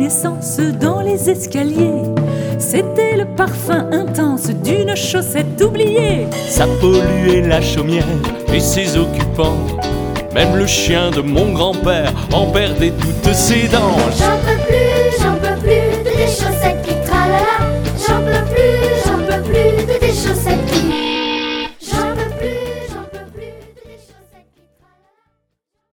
l'essence dans les escaliers. C'était le parfum intense d'une chaussette oubliée. Ça polluait la chaumière et ses occupants. Même le chien de mon grand-père en perdait toutes ses dents. J'en peux plus